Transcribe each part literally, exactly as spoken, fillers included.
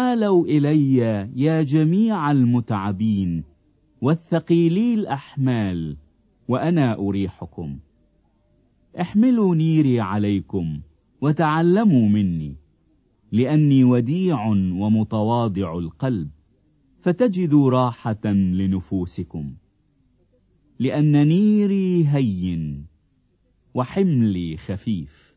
تعالوا إلي يا جميع المتعبين والثقيلي الأحمال وأنا أريحكم. احملوا نيري عليكم وتعلموا مني، لأني وديع ومتواضع القلب، فتجدوا راحة لنفوسكم. لأن نيري هين وحملي خفيف.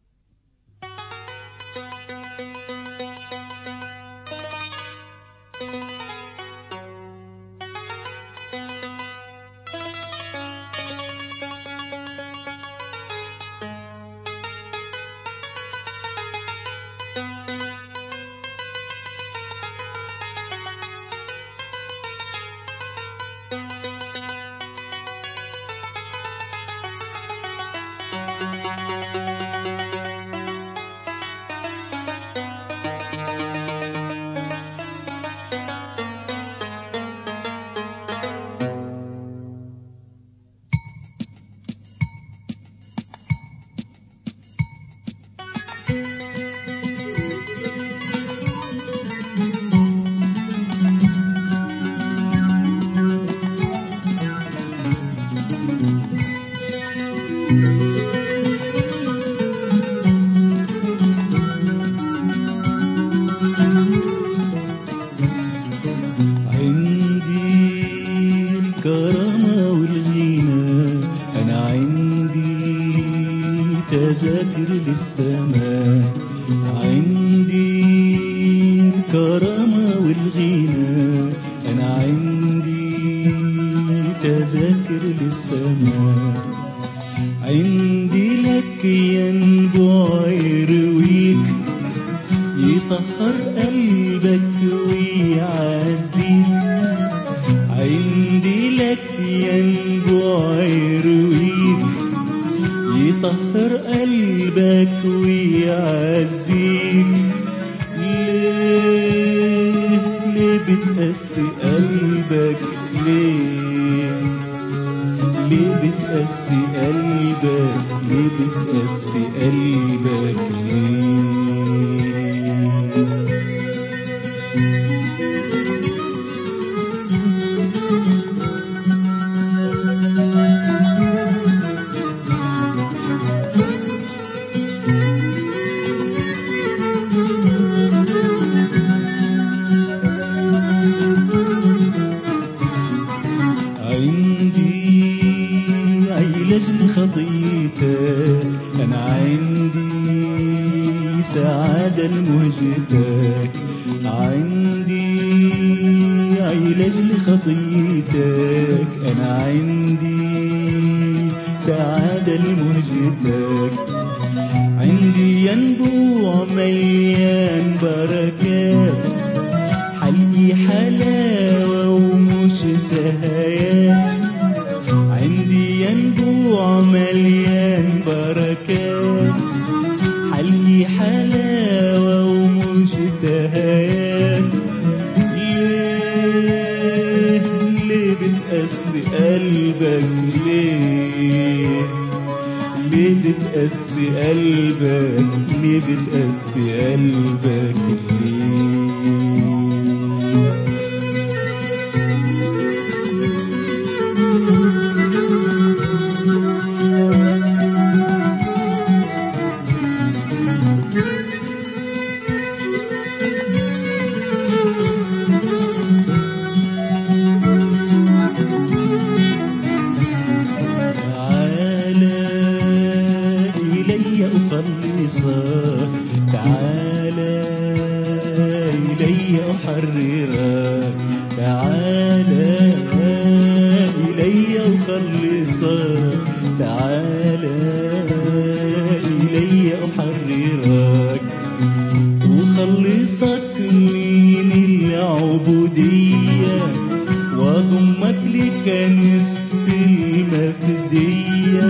تذاكر للسماء، عندي الكرامة والغنى، أنا عندي تذاكر للسماء. عندي لك ينبوع يرويك، يطهر قلبك ويعزيك. عندي لك ينبوع يرويك، يطهر قلبك ويعزيك. ليه ليه بتقسي قلبك؟ ليه ليه بتقسي قلبك؟ ليه بتقسي قلبك ليه؟ لأجل خطيتك أنا عندي سعادة المهجتك. عندي علاج لخطيتك، أنا عندي سعادة المهجتك. عندي ينبوع مليان بركات، حلقي حلاوة ومشتهيات. عندي ينبوع مليان بركات، حلقي حلاوة ومشتهيات. ليه ليه بتقسي قلبك؟ ليه ليه بتقسي قلبك؟ ليه بتقسي قلبك ليه؟ تعالى إلي أحررك، تعالى إلي أخلصك، تعالى إلي أحررك وخلصك من العبودية وأضمك لكنيسة المفدية.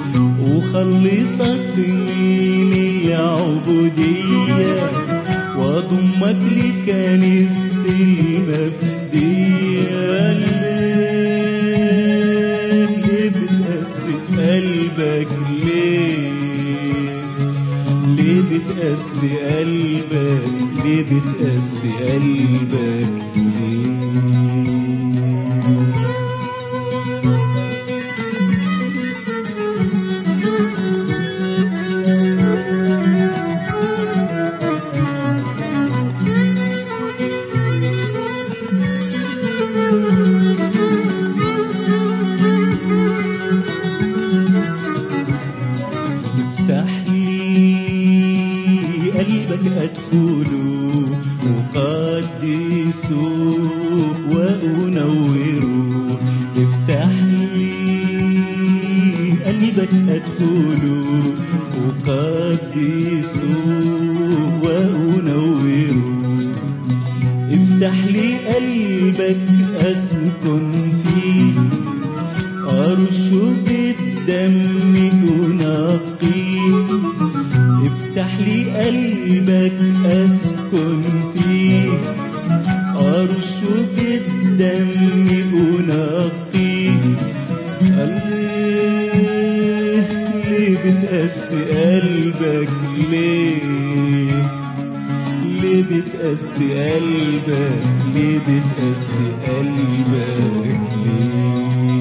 وخلصك من العبودية وأضمك لكنيسة المفدية. ليه ليه بتقسي قلبك؟ ليه ليه بتقسي قلبك؟ ليه بتقسي قلبك ليه؟ افتح لي قلبك أدخله وقدسه وأنوره. افتح لي قلبك أدخله وقدسه وأنوره. افتح لي قلبك أسكن فيه أرشه بالدم أنقيه. افتح لي قلبك أسكن فيه أرشه بالدم أنقيه. ليه ليه بتقسي قلبك ليه؟ ليه بتقسي قلبك ليه بتقسي قلبك ليه؟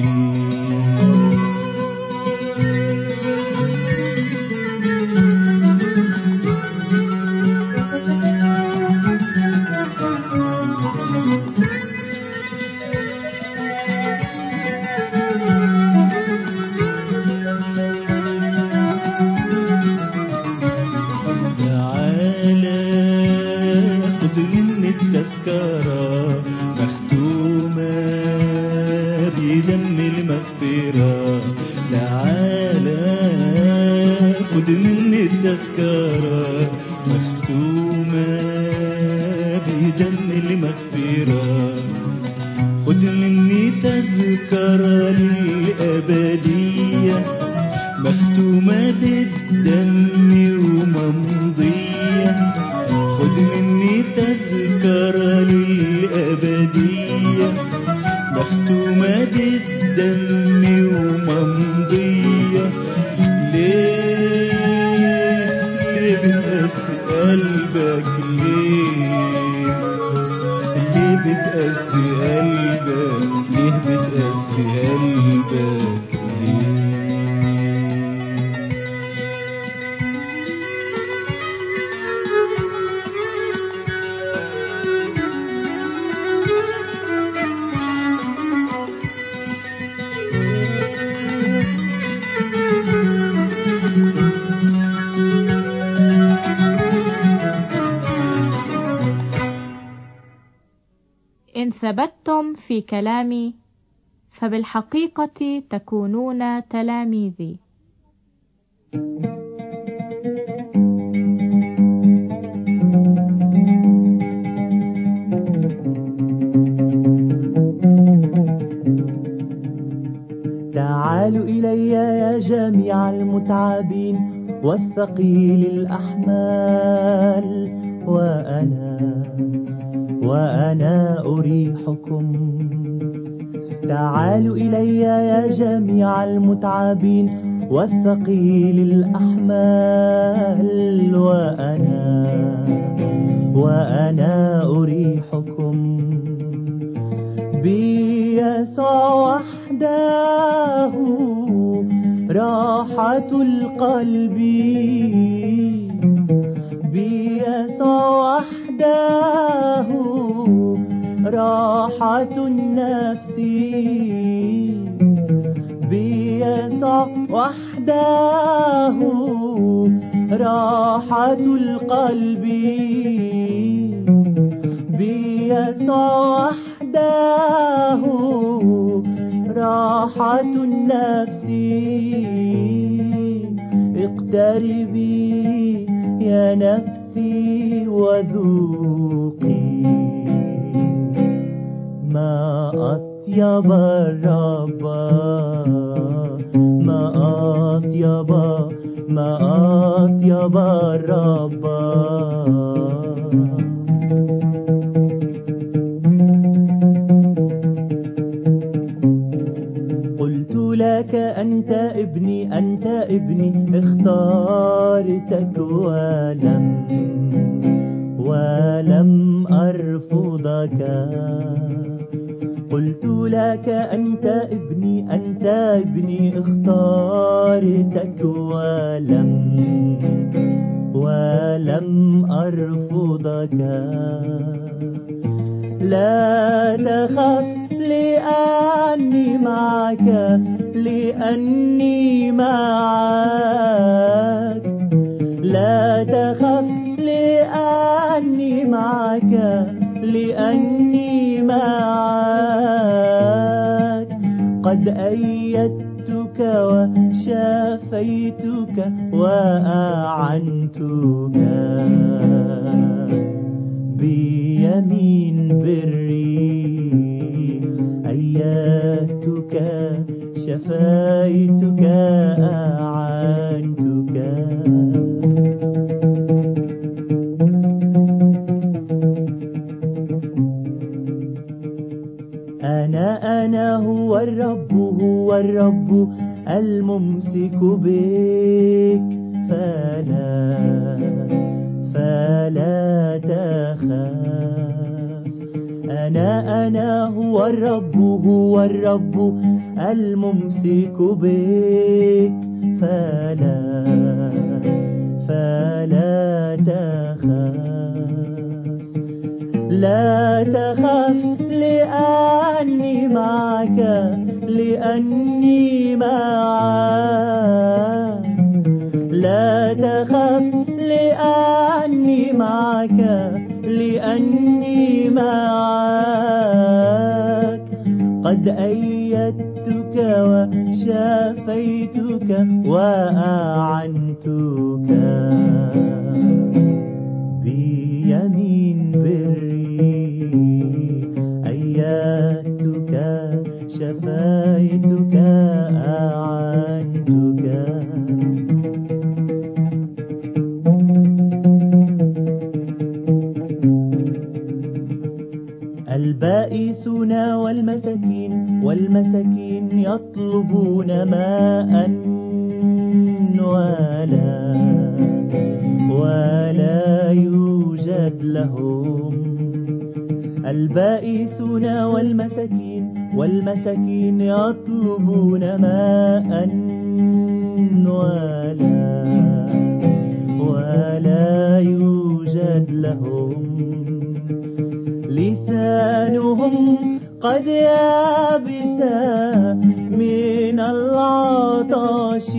التذكرة مختومة بدم المغفرة. تعالى خد مني التذكرة مختومة بدم المغفرة. خد مني تذكرة للأبدية مختومة بالدم وممضية. خد مني تذكرة للأبدية مختومة بالدم وممضية. ليه ليه بتقسي قلبك ليه؟ ليه بتقسي قلبك ليه بتقسي قلبك ليه؟ إن ثبتتم في كلامي فبالحقيقة تكونون تلاميذي. تعالوا إلي يا جميع المتعبين والثقيل الأحمال وأنا وأنا أريحكم. تعالوا إلي يا جميع المتعبين والثقيل الأحمال وأنا وأنا أريحكم. بيسوع وحده راحة القلب. بيسوع وحده راحة النفس. بيسوع وحده راحة القلب. بيسوع وحده راحة النفس. اقتربي يا نفسي وذوقي ما أطيب الرب. ما أطيب ما أطيب الرب. قلت لك أنت ابني أنت ابني اختارتك ولم ولم أرفضك. قلت لك أنت ابني أنت ابني اختارتك ولم ولم أرفضك. لا تخف لأني معك لأني معك. لا تخف لأني معك لأني معك. قد أيدتك وشافيتك وأعنتك بيمين بري. أيدتك شفيتك أعنتك. أنا أنا هو الرب هو الرب الممسك بك. فلا فلا تخاف. أنا أنا هو الرب هو الرب الممسك بك. فلا فلا تخاف. لا تخف لأني معك لأني معك. لا تخف لأني معك لأني معك. قد أيدتك وشافيتك وأعنتك بيمين بري. أيدتك شفيتك أعنتك. البائسون والمساكين والمساكين يطلبون ماء ولا ولا يوجد لهم. البائسون والمساكين والمساكين يطلبون ماء ولا ولا يوجد لهم. لسانهم قد يابس من العطش.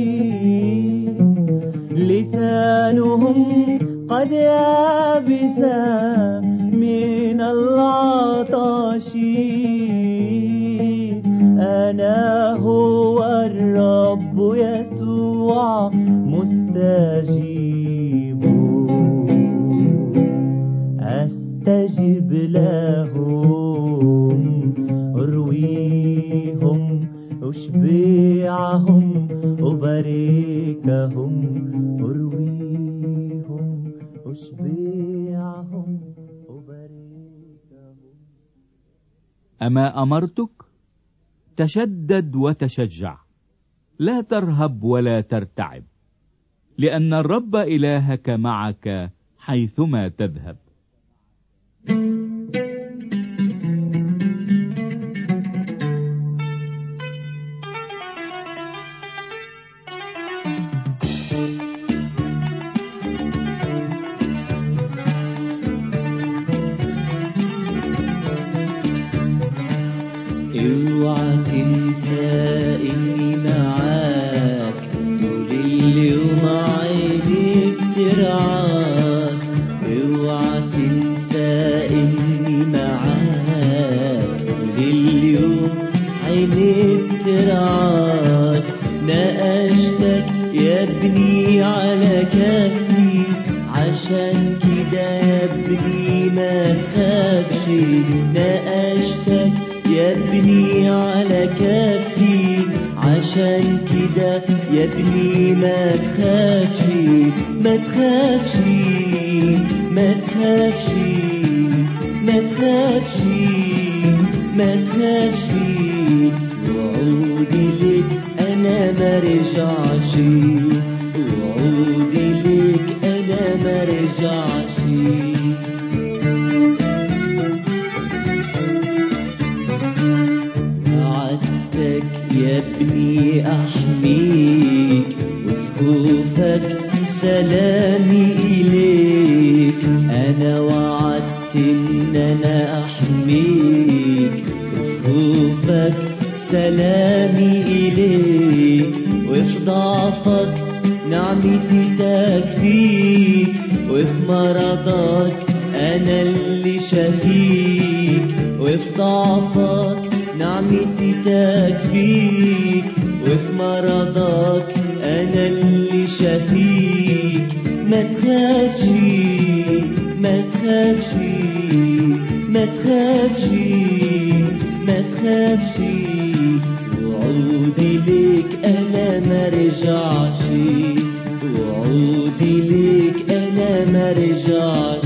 لسانهم قد يابس من العطش. أنا هو الرب يسوع مستجيب. أستجب لهم أرويهم أشبعهم أباركهم. أرويهم أشبعهم أباركهم. أما أمرتك؟ تشدد وتشجع، لا ترهب ولا ترتعب، لأن الرب إلهك معك حيثما تذهب. اوعى تنسى اني معاك طول اليوم عينيك ترعاك. اوعى تنسى اني معاك طول اليوم عينيك ترعاك. ناقشتك يا ابني على كفي عشان كده يا ابني ما تخافش. ناقشتك يا ابني على كفي عشان كده يا ابني ما تخافش. ما تخافش ما تخافش ما تخافش ما تخافش. وعودي لك انا ما رجعش. وعودي لك انا ما رجعش. يا ابني أحميك وفي خوفك سلامي إليك. أنا وعدت إن أنا أحميك وفي خوفك سلامي إليك. وفي ضعفك نعمتي تكفيك، وفي مرضك أنا اللي شفيك. وفي ضعفك نعمتي تكفيك، وفي مرضك أنا اللي شفيك. ما تخافش ما تخافش ما تخافش ما تخافش، وعودي ليك أنا مرجعش، وعودي ليك أنا مرجعش.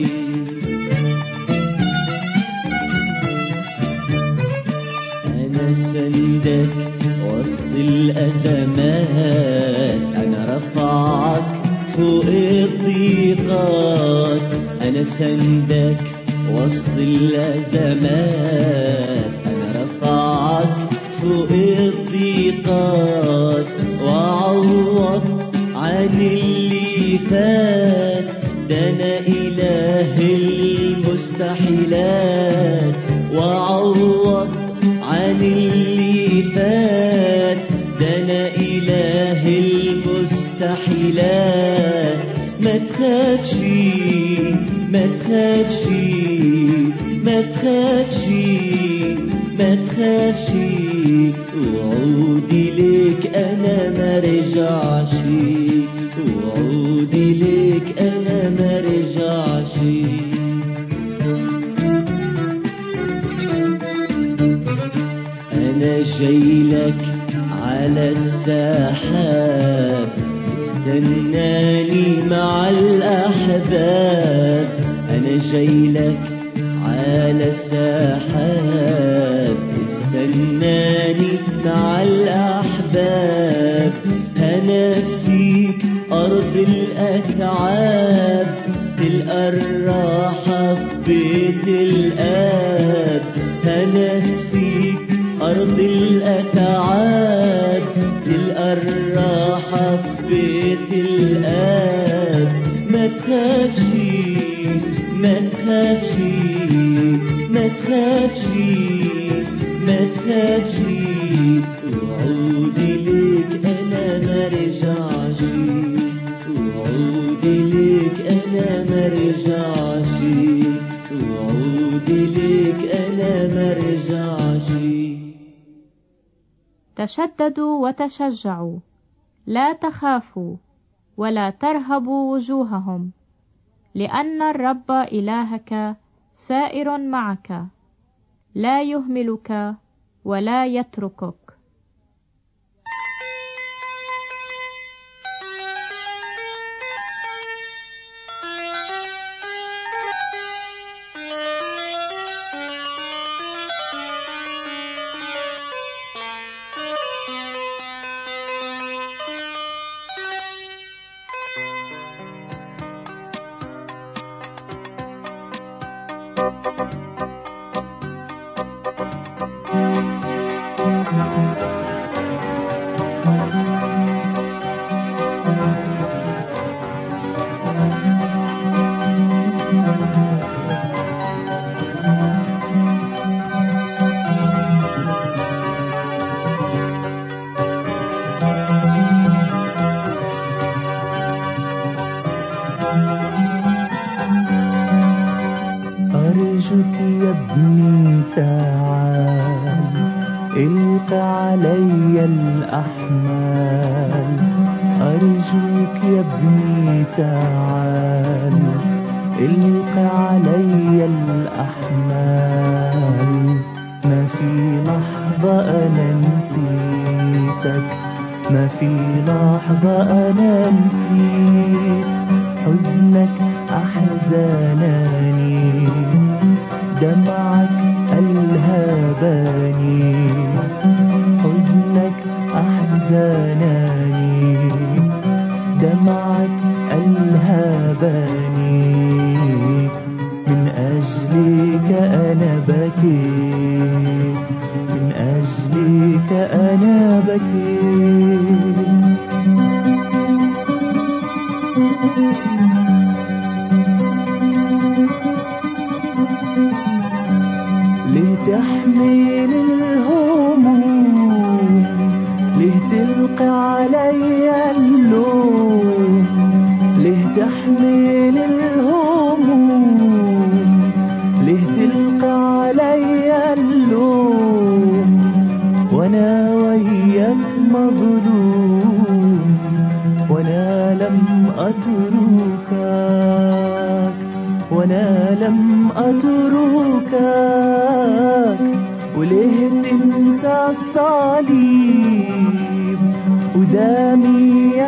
أنا سندك وسط الأزمات، أنا رفعك فوق الضيقات. أنا سندك وسط الأزمات، أنا رفعك فوق الضيقات. وأعوض عن اللي فات، ده أنا إله المستحيلات. وأعوض عن اللي فات، ده أنا إله المستحيلات. ما تخافش ما تخافش ما تخافش ما تخافش، وعودي ليك أنا مرجعش، وعودي ليك أنا مرجعش. أنا جايلك على السحاب، استناني مع الأحباب. أنا جايلك على السحاب، استناني مع الأحباب. هنسيك أرض الأتعاب، تلقى الراحة في بيت الآب. هنسيك أرض الأتعاب، تلقى الراحة في بيت الآب. ما تخافش ما تخافش ما تخافش ما تخافش، وعودي ليك أنا مرجعش، وعودي ليك أنا مرجعش، وعودي ليك أنا مرجعش. تشددوا وتشجعوا، لا تخافوا ولا ترهبوا وجوههم، لأن الرب إلهك سائر معك، لا يهملك ولا يتركك. أرجوك يا ابني تعال، الق علي الأحمال. أرجوك يا ابني تعال، الق علي الأحمال. ما في لحظة أنا نسيتك، ما في لحظة أنا نسيت حزنك أحزانني، دمعك ألهبني. حزنك أحزانني، دمعك ألهبني. من أجلك أنا بكيت، من أجلك أنا بكيت. ليه تحمل الهموم، ليه تلقي علي اللوم، ليه تحمل الهموم، ليه تلقي علي اللوم، وانا وياك مظلوم، وانا لم اتركك، وانا لم اتركك. وليه تنسى الصليب ودمي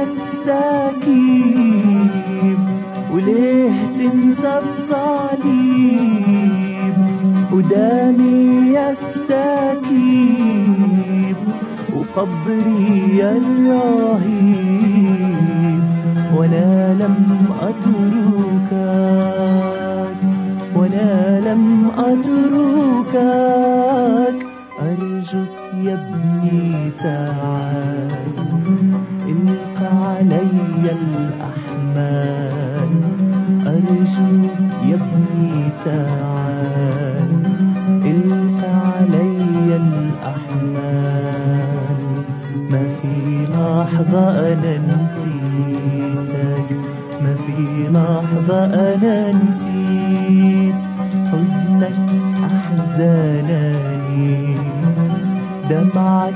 السكيب، وليه تنسى الصليب ودمي السكيب، وقبري الرهيب، وانا لم اتركك، وانا لم اتركك. ارجوك يا ابني تعال، الق علي الاحمال. ارجوك يا ابني تعال، الق علي الاحمال. ما في لحظة انا نسيتك، ما في لحظة انا نسيت حزنك احزانني، دمعك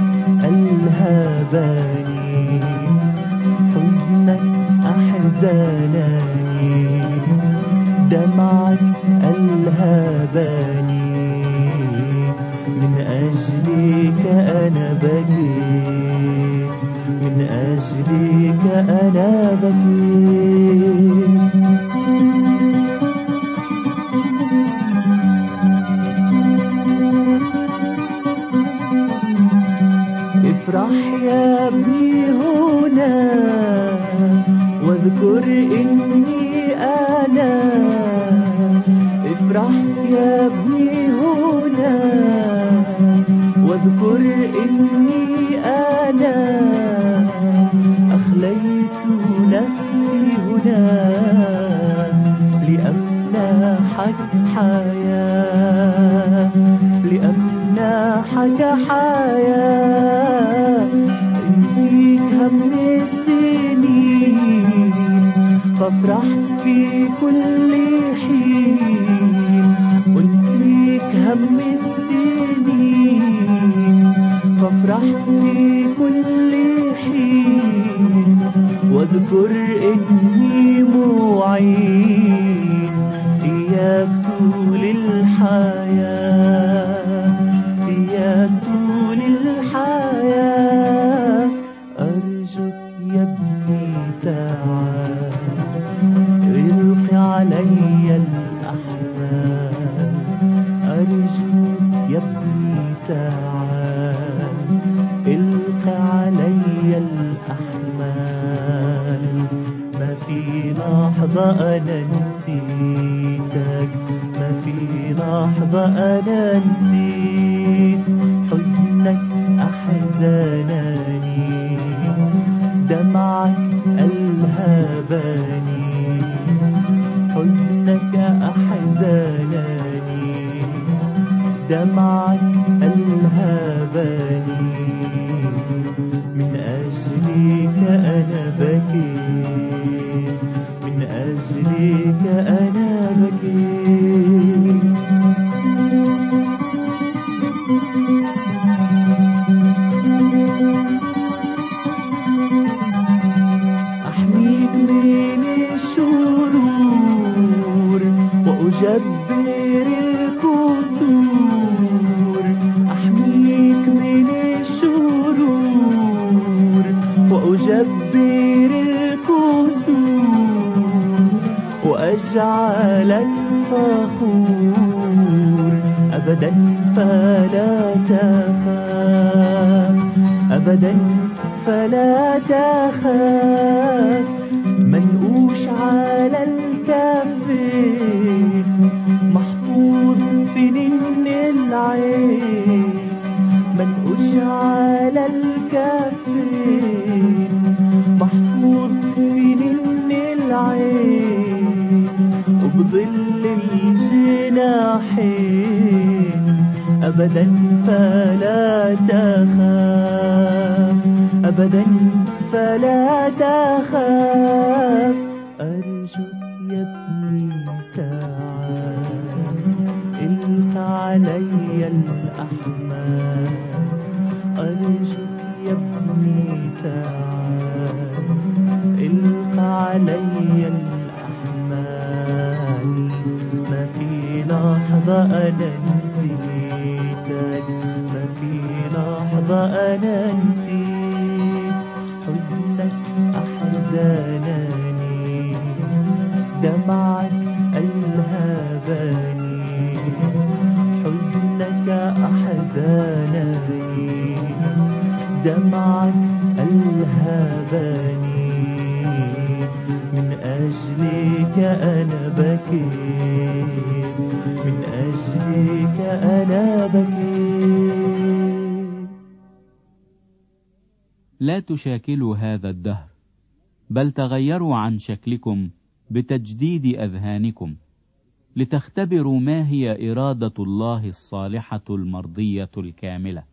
الهباني، حزنك احزانني، دمعك الهباني. من اجلك انا بكيت، من اجلك انا بكيت. افرح يا ابني هنا واذكر اني انا، افرح يا ابني هنا واذكر اني انا، اخليت نفسي هنا لامنحك حياة، لامنحك حياة. انسيك هم السنين فافرح في كل حين، وانسيك هم السنين فافرح في كل حين، واذكر اني معين اياك طول الحياة، اياك طول الحياة. ارجوك يا ابني تعال، القي علي الاحمال. ارجوك يا ابني تعال، القي علي الاحمال. ما في لحظة انا نسيتك، ما في لحظة انا نسيت حزنك احزانني، دمعك الهباني، حزنك احزانني، دمعك الهباني. من اجلك انا بكيت، من اجلك انا بكيت. احميك من الشرور واجبر الكسور، احميك من الشرور واجبر الكسور، واجعلك فخور ابدا فلا تخاف، ابدا فلا تخاف. منقوش على الكفين، محفوظ في نن العين، منقوش مش على الكفين، محفوظ في نن العين وبظل الجناحين، أبدا فلا تخاف، أبدا فلا تخاف. أرجوك يا ابني تعال، القى علي الأحمال. أرجوك يا ابني تعال، القى علي الأحمال. ما في لحظة أنا نسيتك، ما في لحظة أنا نسيت حزنك أحزانني، دمعك ألهبني، حزنك أحزانني، دمعك ألهبني. من أجلك أنا بكيت، من أجلك أنا بكيت. لا تشاكلوا هذا الدهر، بل تغيروا عن شكلكم بتجديد أذهانكم، لتختبروا ما هي إرادة الله الصالحة المرضية الكاملة.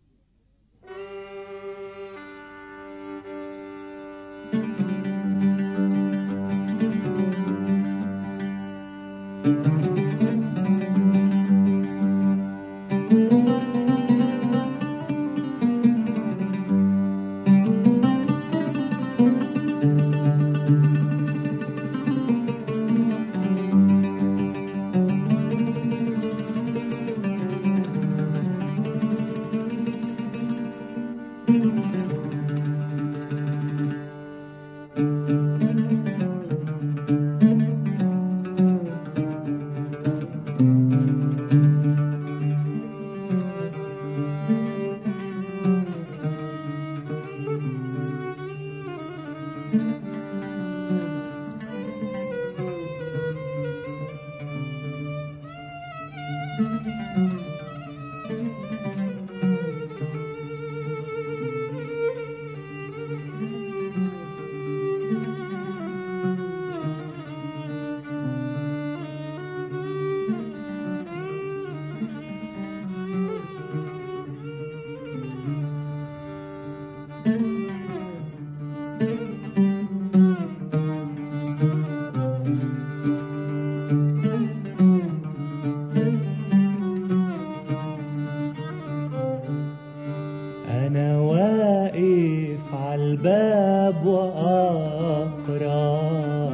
أنا واقف عالباب وأقرأ،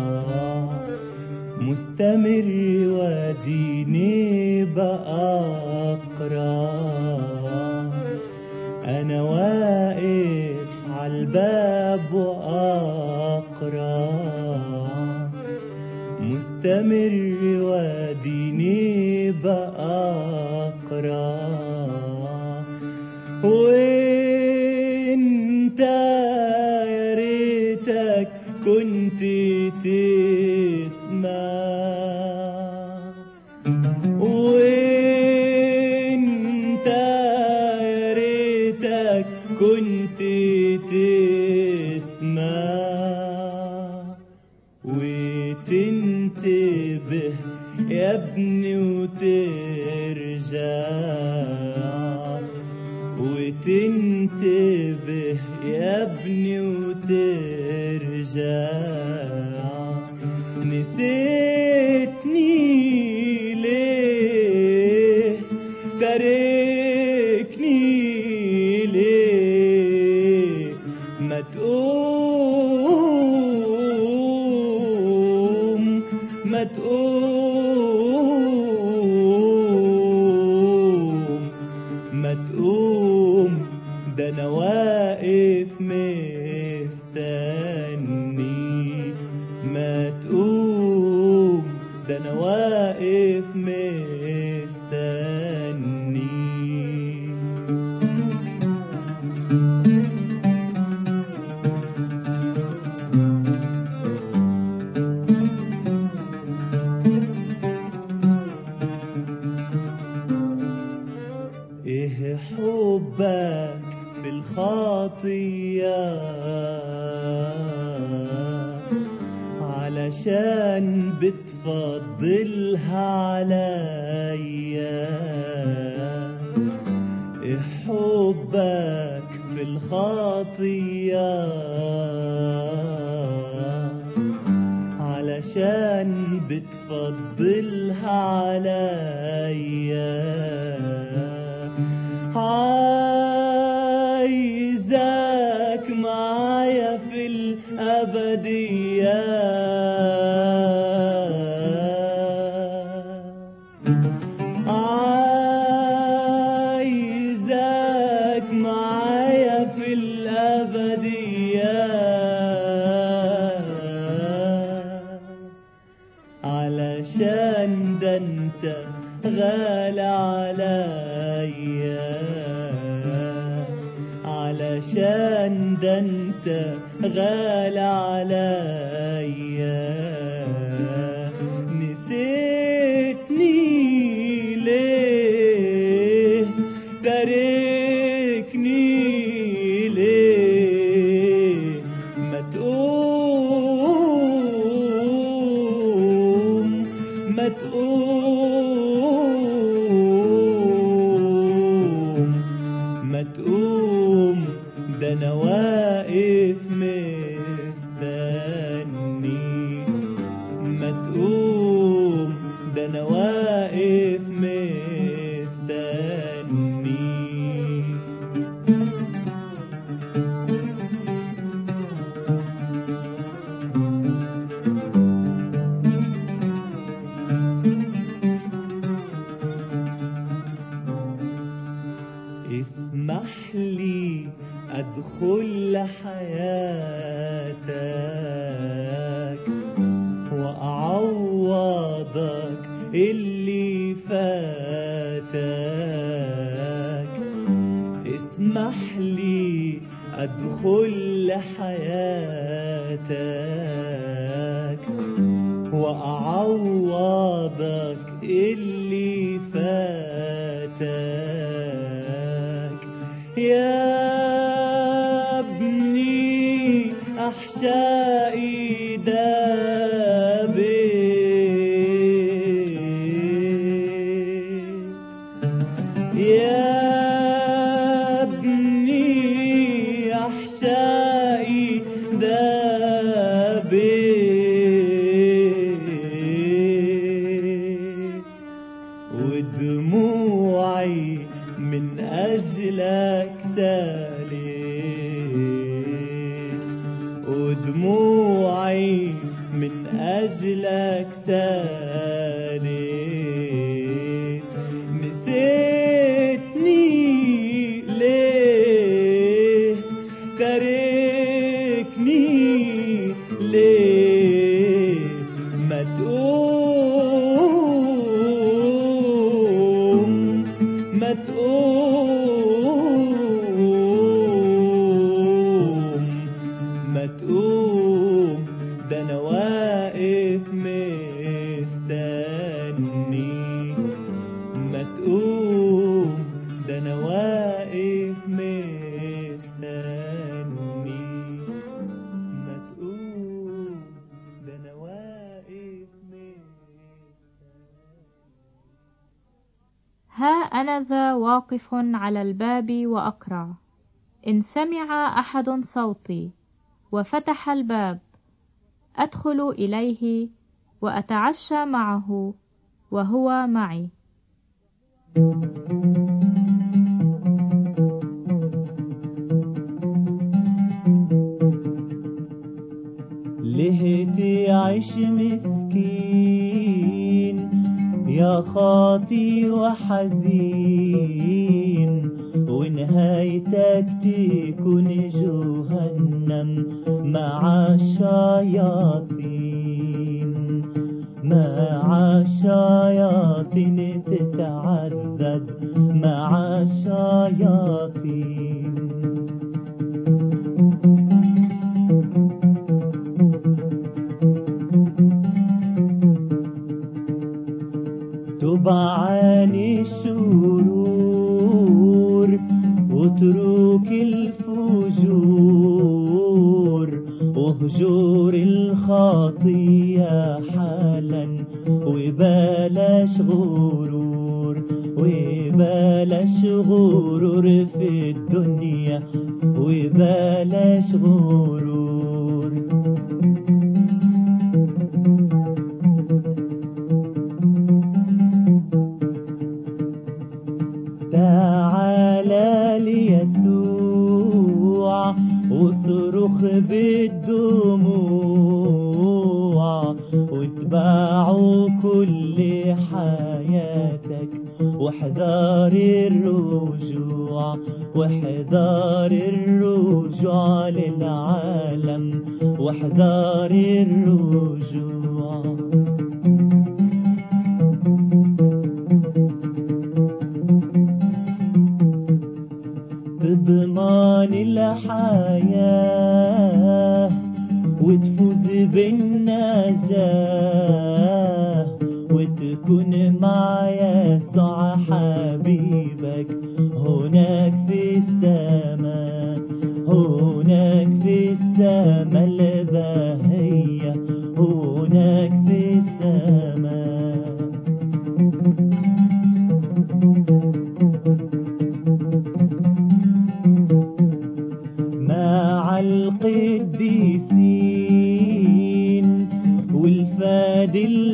مستمر وديني بأقرأ. أنا واقف عالباب وأقرأ، مستمر وديني بأقرأ. وانت يا ريتك كنت تسمع، وانت يا ريتك كنت تسمع، وتنتبه يا ابني وترجع، وتنتبه يا ابني وترجع. نسيتني ليه، تاركني ليه، ما تقوم ما تقوم ما تقوم، ده أنا واقف مستني. ما تقوم، ده أنا واقف مستني. إيه حبك الخطية علشان بتفضلها عليا. حبك في الخطية علشان بتفضلها عليا. عايزك معايا في الأبدية. عايزك معايا في الأبدية علشان ده انت غالي عليا. علشان ده انت غالي عليا. نسيتني ليه؟ تاركني ليه؟ ما تقوم ما تقوم ما تقوم، ده انا واقف مستني. ما تقوم، ده انا واقف مستني. اسمح لي أدخل حياتك وأعوضك اللي فاتك. اسمح لي أدخل حياتك وأعوضك اللي فاتك. يا ابني أحشائي دابت. يا ابني أحشائي دابت. ودموعي من أجلك سالت. ودموعي من أجلك سالت. نسيتني ليه؟ تاركني ليه؟ ما تقوم ما تقوم ما تقوم، ده انا واقف مستني. ما تقوم، ده انا واقف مستني. ما تقوم، ده انا واقف مستني. ها أنا ذا واقف على الباب وأقرع. إن سمع أحد صوتي وفتح الباب أدخل إليه وأتعشى معه وهو معي. ليه تعيش مسكين يا خاطي وحزين، ونهايتك تكون جهنم مع الشياطين. مع الشياطين تتعذب مع الشياطين. تب عن الشرور واترك الفجور. الفجور وهجور الخطية حالا، وبلاش غرور وبلاش غرور في الدنيا، وبلاش غرور. تعالى ليسوع وصرخ بالدموع، واتبعوا كل حياتك، واحذر الرجوع واحذر الرجوع للعالم، واحذر الرجوع. تضمن الحياة وتفوز بالنجاة، وتكون مع يسوع حبيبك هناك في السماء، هناك في السماء البهية، هناك في السماء. مع القديسين والفاد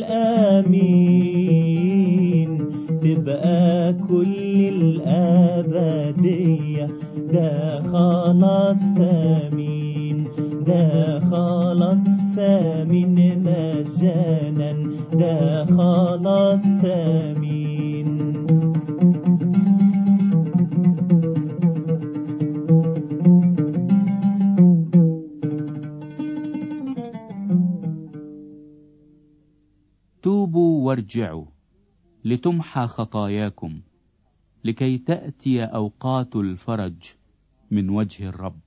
الآمين، تبقى كل الأبدية. ده خلاص ثمين، ده خلاص ثمين مجانا، ده خلاص ثمين. توبوا وارجعوا لتمحى خطاياكم، لكي تأتي أوقات الفرج من وجه الرب.